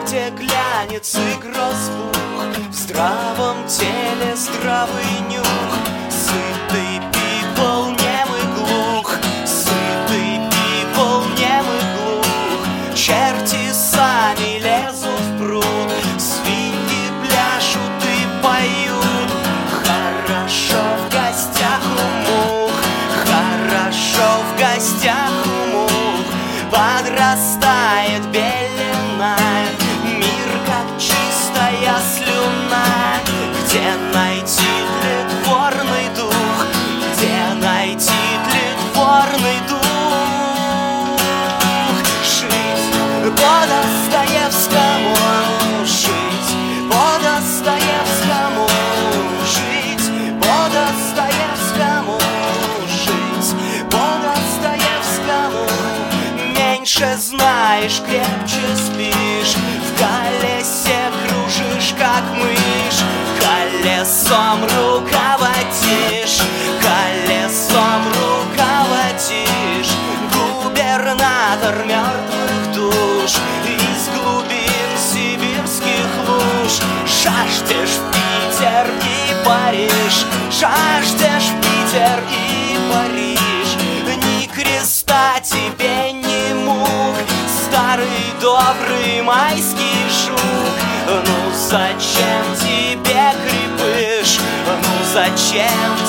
где глянец и грозбух, в здравом теле здравый нюх. Сытый people, немый глух, сытый people, немый глух. Черти сами лезут в пруд, свиньи пляшут и поют. Хорошо в гостях у мух, хорошо в гостях у мух. Подрастает белена, мир как чистая слюна. Где найти тлетворный дух, где найти тлетворный дух? Жить по Достоевскому, жить по Достоевскому, жить по Достоевскому, жить по Достоевскому. Меньше знаешь, крепче спишь, в колесе кружишь, как мышь. Колесом руководишь, колесом руководишь. Губернатор мертвых душ из глубин сибирских луж. Жаждешь в Питер и Париж, жаждешь в Питер и Париж. Ни креста тебе, ни мук, старый добрый майский жук. Ну зачем тебе крепыш, ну зачем